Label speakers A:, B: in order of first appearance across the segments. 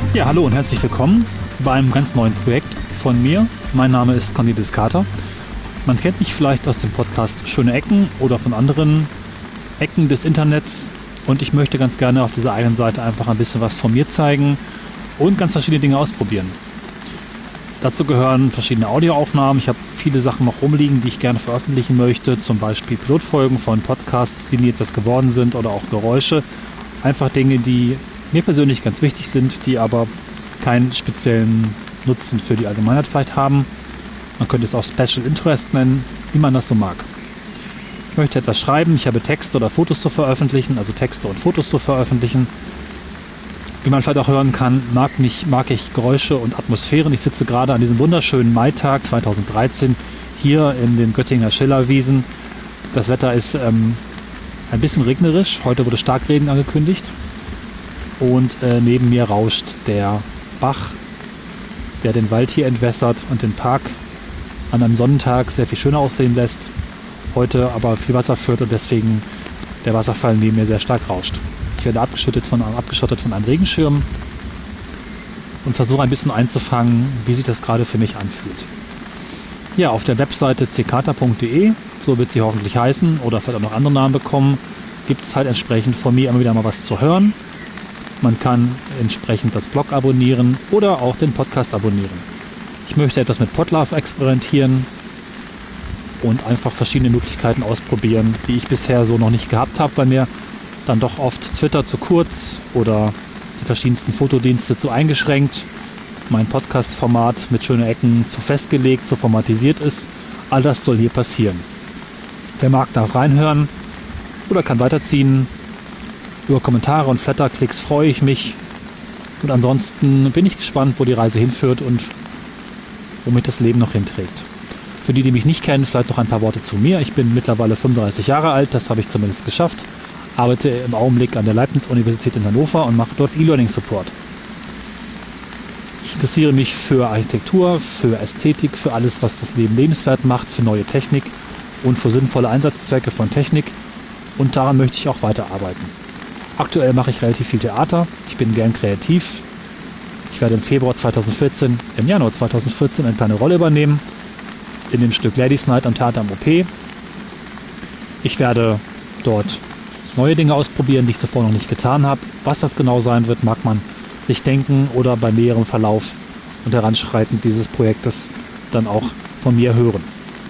A: Ja, hallo und herzlich willkommen bei einem ganz neuen Projekt von mir. Mein Name ist Cornelis Kater. Man kennt mich vielleicht aus dem Podcast Schöne Ecken oder von anderen Ecken des Internets. Und ich möchte ganz gerne auf dieser eigenen Seite einfach ein bisschen was von mir zeigen und ganz verschiedene Dinge ausprobieren. Dazu gehören verschiedene Audioaufnahmen. Ich habe viele Sachen noch rumliegen, die ich gerne veröffentlichen möchte. Zum Beispiel Pilotfolgen von Podcasts, die nie etwas geworden sind, oder auch Geräusche. Einfach Dinge, die mir persönlich ganz wichtig sind, die aber keinen speziellen Nutzen für die Allgemeinheit vielleicht haben. Man könnte es auch Special Interest nennen, wie man das so mag. Ich möchte etwas schreiben, ich habe Texte oder Fotos zu veröffentlichen, also Texte und Fotos zu veröffentlichen. Wie man vielleicht auch hören kann, mag ich Geräusche und Atmosphären. Ich sitze gerade an diesem wunderschönen Maitag 2013 hier in den Göttinger Schillerwiesen. Das Wetter ist ein bisschen regnerisch, heute wurde Starkregen angekündigt. Und neben mir rauscht der Bach, der den Wald hier entwässert und den Park an einem Sonnentag sehr viel schöner aussehen lässt. Heute aber viel Wasser führt und deswegen der Wasserfall neben mir sehr stark rauscht. Ich werde abgeschottet von einem Regenschirm und versuche ein bisschen einzufangen, wie sich das gerade für mich anfühlt. Ja, auf der Webseite ckata.de, so wird sie hoffentlich heißen oder vielleicht auch noch andere Namen bekommen, gibt es halt entsprechend von mir immer wieder mal was zu hören. Man kann entsprechend das Blog abonnieren oder auch den Podcast abonnieren. Ich möchte etwas mit Podlove experimentieren und einfach verschiedene Möglichkeiten ausprobieren, die ich bisher so noch nicht gehabt habe, weil mir dann doch oft Twitter zu kurz oder die verschiedensten Fotodienste zu eingeschränkt, mein Podcast-Format mit schönen Ecken zu festgelegt, zu formatisiert ist. All das soll hier passieren. Wer mag, darf reinhören oder kann weiterziehen. Über Kommentare und Flatterklicks freue ich mich. Und ansonsten bin ich gespannt, wo die Reise hinführt und wo mich das Leben noch hinträgt. Für die mich nicht kennen, vielleicht noch ein paar Worte zu mir. Ich bin mittlerweile 35 Jahre alt, das habe ich zumindest geschafft. Arbeite im Augenblick an der Leibniz-Universität in Hannover und mache dort E-Learning-Support. Ich interessiere mich für Architektur, für Ästhetik, für alles, was das Leben lebenswert macht, für neue Technik und für sinnvolle Einsatzzwecke von Technik. Und daran möchte ich auch weiterarbeiten. Aktuell mache ich relativ viel Theater. Ich bin gern kreativ. Ich werde im Januar 2014 eine kleine Rolle übernehmen in dem Stück Ladies Night am Theater am OP. Ich werde dort neue Dinge ausprobieren, die ich zuvor noch nicht getan habe. Was das genau sein wird, mag man sich denken oder bei näherem Verlauf und Heranschreiten dieses Projektes dann auch von mir hören.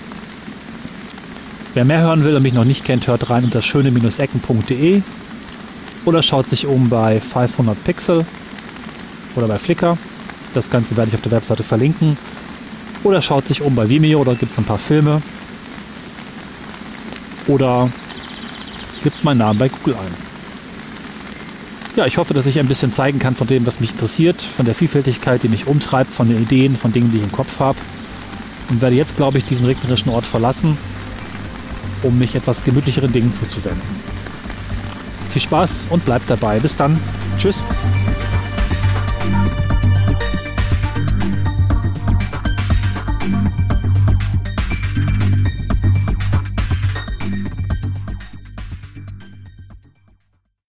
A: Wer mehr hören will und mich noch nicht kennt, hört rein unter schöne-ecken.de oder schaut sich um bei 500 Pixel oder bei Flickr. Das Ganze werde ich auf der Webseite verlinken. Oder schaut sich um bei Vimeo, da gibt es ein paar Filme. Oder gibt meinen Namen bei Google ein. Ja, ich hoffe, dass ich ein bisschen zeigen kann von dem, was mich interessiert, von der Vielfältigkeit, die mich umtreibt, von den Ideen, von Dingen, die ich im Kopf habe. Und werde jetzt, glaube ich, diesen regnerischen Ort verlassen, um mich etwas gemütlicheren Dingen zuzuwenden. Viel Spaß und bleibt dabei. Bis dann. Tschüss.